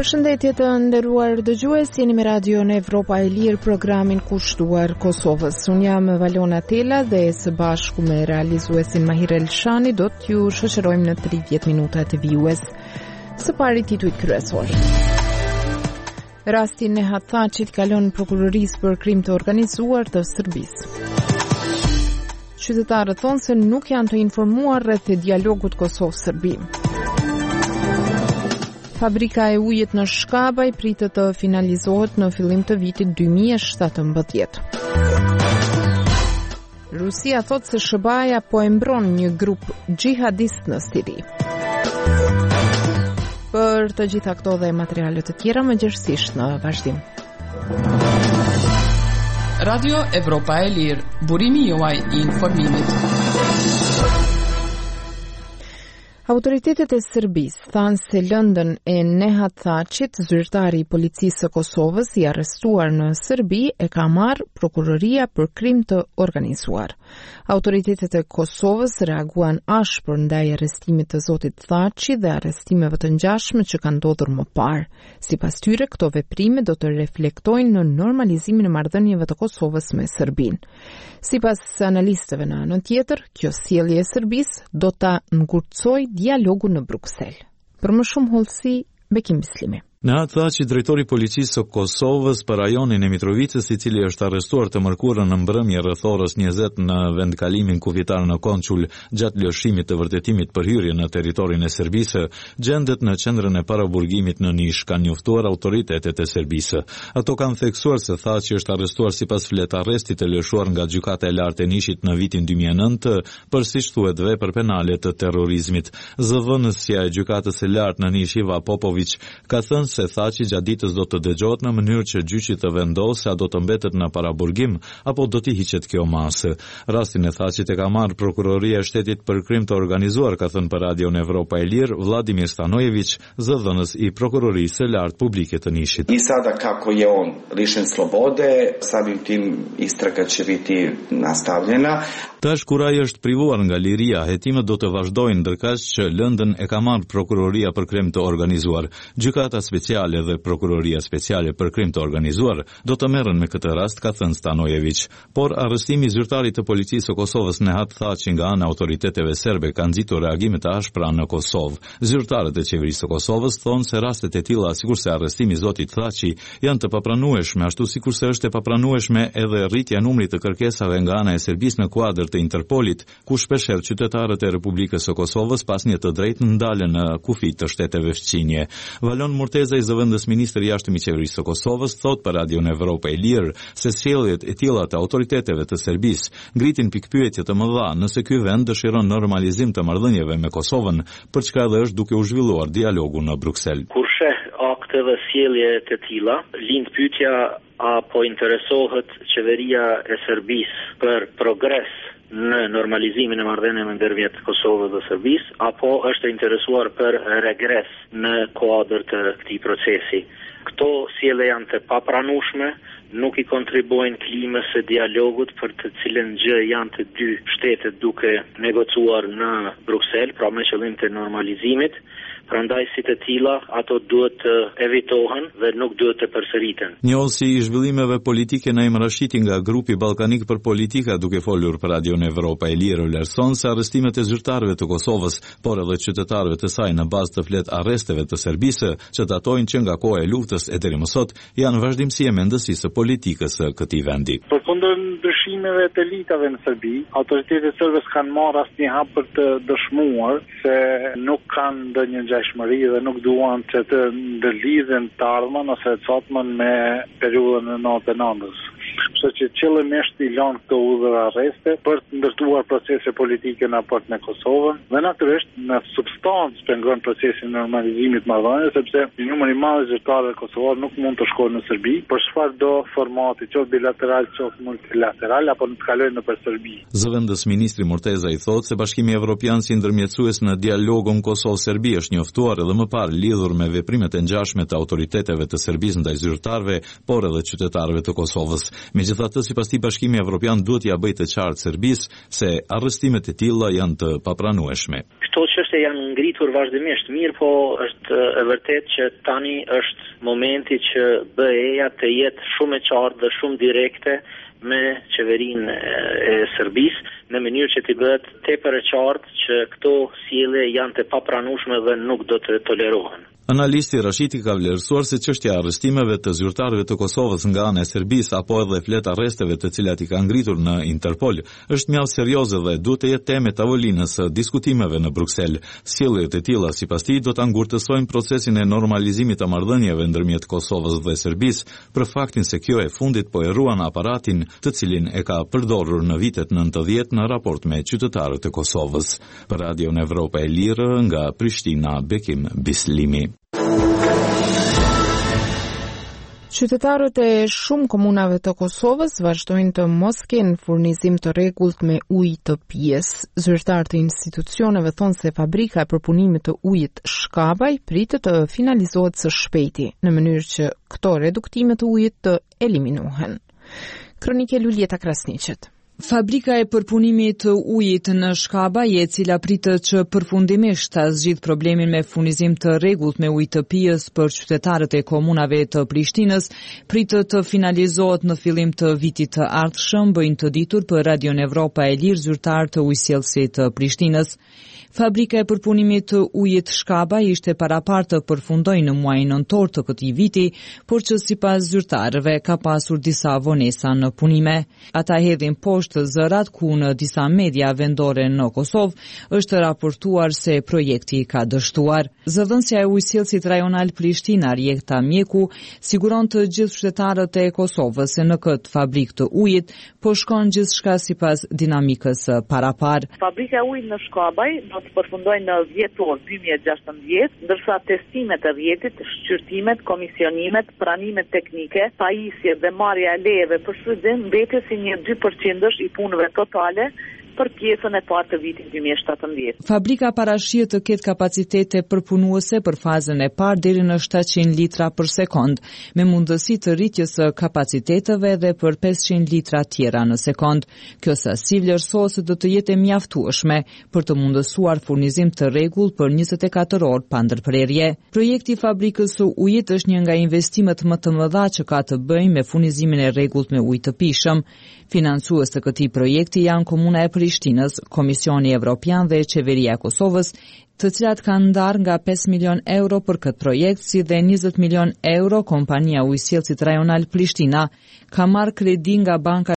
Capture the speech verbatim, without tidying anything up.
Përshëndetje të nderuar dëgjues, jeni me Radio në Evropa e Lirë, programin kushtuar Kosovës. Unë jam Valona Tela dhe së bashku me realizuesin Mahir Elshani do t'ju shoqërojmë në tridhjetë minuta të vijues. Së pari titujt kryesor. Rasti Nehat Thaçit kalon prokurorisë për krim të organizuar të Serbisë. Qytetarët thonë se nuk janë të informuar rreth dialogut Kosovë-Serbi. Fabrika e ujit në Shkabaj pritet të finalizohet në fillim të vitit dy mijë e shtatëmbëdhjetë. Rusia thot se S B A-ja po e mbron një grup xhihadist në Siri. Për të gjitha këto dhe materiale të tjera më gjerësisht në vazhdim. Radio Evropa e Lirë, burimi juaj i informimit. Autoritetet e Serbisë thanë se lëndën e Nehat Thaçit, zyrtari i policisë së Kosovës i arrestuar në Serbi, e ka marrë prokuroria për krim të organizuar. Autoritetet e Kosovës reaguan ashpër ndaj arrestimit të zotit Thaçi dhe arrestimeve të ngjashme që kanë ndodhur më parë. Sipas tyre, këto veprime do të reflektojnë në normalizimin e marrëdhënieve të Kosovës me Serbinë. Sipas analistëve në anën tjetër, kjo sjellje e Serbisë do ta ngurtësojë dialogun në Bruksel. Për më shumë hollësi, Bekim Bislimi. Nehat Thaçi, drejtori i policisë së Kosovës për rajonin e Mitrovicës, i cili është arrestuar të mërkurën në mbrëmje rreth orës njëzet në vendkalimin kufitar në Konçul gjatë lëshimit të vërtetimit për hyrje në territorin e Serbisë, gjendet në qendrën e paraburgimit në Nish, kanë njoftuar autoritetet e Serbisë. Ato kanë theksuar se Thaçi është arrestuar sipas flet arrestit të lëshuar nga gjykata e lartë e Nishit në vitin dy mijë e nëntë për, siç thuhet, vepër penale të terrorizmit. Zëvendësja e gjykatës së lartë në Nish, Iva Popović, ka thënë se Thaçi gjatë ditës do të dëgjohet në mënyrë që gjyqi të vendosë a do të mbetet në paraburgim apo do t'i hiqet kjo masë. Rastin e Thaçit e ka marrë prokuroria e shtetit për krim të organizuar, ka thënë për Radio në Evropa e Lirë Vladimir Stanojević, zëdhënës i prokurorisë së lartë publike të Nishit. I sada kako je on lišen slobode, samim tim istraga će biti nastavljena. Tash kur ai është privuar nga liria, hetimet do të vazhdojnë, ndërkaq që lëndën e ka marrë prokuroria për krim të organizuar. Gjykata speciale dhe prokuroria speciale për krim të organizuar do të merren me këtë rast, ka thënë Stanojević. Por arrestimi i zyrtarit të policisë së Kosovës Nehat Thaçi nga ana e autoriteteve serbe ka nxitur reagime të ashpra në Kosovë. Zyrtarët e qeverisë së Kosovës thonë se rastet e tilla, sikurse arrestimi i zotit Thaçi, janë të papranueshme, ashtu sikurse është e papranueshme edhe rritja e numrit të kërkesave nga ana e Serbisë në kuadër të Interpolit, ku shpeshherë qytetarët e Republikës së Kosovës pasnjë të drejtë ndalen në kufi të shteteve fqinje. Valon Murteza, i zëvendës ministri i jashtëm i qeverisë së Kosovës, thot për Radio në Evropa e Lirë se sjelljet e tilla të autoriteteve të Serbisë ngritin pikpyetje të mëdha nëse ky vend dëshiron normalizim të marrëdhënieve me Kosovën, për çka edhe është duke u zhvilluar dialogu në Bruksel. Kur sheh akte dhe sjellje të tilla, lind pyetja apo interesohet qeveria e Serbisë për progres në normalizimin e marrëdhënieve ndërmjet Kosovës dhe Serbisë, apo është interesuar për regres në kuadër të këtij procesi. Këto sjellje janë të papranueshme, nuk i kontribuojnë klimës së dialogut, për të cilën gjë janë të dy shtetet duke negocuar në Bruksel, pra me qëllim të normalizimit. Prandaj si të tilla ato duhet të evitohen dhe nuk duhet të përsëriten. Njësi i zhvillimeve politike Naim Rashidi nga grupi ballkanik për politika, duke folur për Radio në Evropa e Lirë, vlerëson se arrestimet e zyrtarëve të Kosovës, por edhe qytetarëve të saj në bazë të flet arresteve të Serbisë, që datojnë që nga koha e luftës e deri më sot, janë vazhdimsi e mendësisë së politikës së këtij vendi. Përkundër ndryshimeve të elitave në Serbi, autoritetet serbe kanë marrë asnjë hap për të dëshmuar se nuk kanë ndonjë ngjashmëri dhe nuk duan që të ndërlidhen të ardhmen ose të sotmen me periudhën e nëntëdhjetë nëntës. Kështu që qëllimisht i lanë këto udhëra arreste për të ndërtuar procese politike në raport me Kosovën dhe natyrisht në substancë pengon procesin e normalizimit marrëdhënieve, sepse një numër i madh zyrtarëve kosovar nuk mund të shkojnë në Serbi për çfarë do formati, qoftë bilateral, qoftë multilateral, apo në të kalojnë nëpër Serbi. Zëvendës ministri Murteza i thotë se Bashkimi Evropian si ndërmjetësues në dialogun Kosovë-Serbi është njoftuar edhe më parë lidhur me veprimet e ngjashme të autoriteteve të Serbisë ndaj zyrtarëve, por edhe qytetarëve të Kosovës. Megjithatë, sipas tij, Bashkimi Evropian duhet ia bëjë të qartë Serbisë se arrestimet e tilla janë të papranueshme. Këto çështje janë ngritur vazhdimisht, mirë po është e vërtet që tani është momenti që B E-ja të jetë shumë e qartë dhe shumë direkte me qeverinë e Serbisë, në mënyrë që t'i bëhet tepër e qartë që këto sjellje janë të papranueshme dhe nuk do të tolerohen. Analisti Rashiti ka vlerësuar se çështja e arrestimeve të zyrtarëve të Kosovës nga ana e Serbisë apo edhe flet arresteve të cilat i ka ngritur në Interpol është mjaft serioze dhe duhet të jetë temë e tavolinës së diskutimeve në Bruksel. Sjelljet e tilla sipas tij do ta ngurtësojnë procesin e normalizimit të marrëdhënieve ndërmjet Kosovës dhe Serbisë, për faktin se kjo e fundit po e ruan aparatin të cilin e ka përdorur në vitet nëntëdhjetë në raport me qytetarët e Kosovës. Për Radion Evropa e Lirë nga Prishtina, Bekim Bislimi. Qytetarët e shumë komunave të Kosovës vazhdojnë të mos kenë furnizim të rregullt me ujë të pijes. Zyrtarët e institucioneve thonë se fabrika e përpunimit të ujit Shkabaj pritet të finalizohet së shpejti, në mënyrë që këto reduktime të ujit të eliminohen. Kronike Luljeta Krasniqet. Fabrika e përpunimit të ujit në Shkabaj, e cila pritet që përfundimisht ta zgjidh problemin me furnizim të rregullt me ujë të pijes për qytetarët e komunave të Prishtinës, pritet të finalizohet në fillim të vitit të ardhshëm, bëjnë të ditur për Radion Evropa e Lirë zyrtar të ujësjellësit të Prishtinës. Fabrika e përpunimit të ujit Shkabaj ishte parapar të përfundojë në muajin nëntor të këtij viti, por që sipas zyrtarëve ka pasur disa vonesa në punime. Ata hedhin poshtë zërat ku në disa media vendore në Kosovë është raportuar se projekti ka dështuar. Zëdhënësja e ujësjellësit rajonal Prishtina, Rjekta Mjeku, siguron të gjithë qytetarët e Kosovës se në këtë fabrikë të ujit po shkon gjithçka sipas dinamikës parapar. Fabrika e ujit në Shkabaj do të përfundoj në dhjetor dy mijë e gjashtëmbëdhjetë, ndërsa testimet e rrjetit, shqyrtimet, komisionimet, pranimet teknike, pajisje dhe marrja e lejeve për shfrytëzim mbeten si një dy përqind i punëve totale për pjesën e parë të vitit dy mijë e shtatëmbëdhjetë. Fabrika parashihet të ketë kapacitete përpunuese për fazën e parë deri në shtatëqind litra për sekond, me mundësi të rritjes së kapaciteteve edhe për pesëqind litra tjera në sekond. Kjo sasi vlerësohet se do të jetë e mjaftueshme për të mundësuar furnizim të rregullt për njëzet e katër orë pa ndërprerje. Projekti i fabrikës së ujit është një nga investimet më të mëdha që ka të bëjë me furnizimin e rregullt me ujë të pijshëm. Financues të këtij projekti janë Komuna e Prishtinës, Komisioni Evropian dhe Qeveria e Kosovës, të cilat kanë ndarë nga pesë milion euro për këtë projekt, si dhe njëzet milion euro kompania ujësjellësit rajonal Prishtina ka marrë kredi nga Banka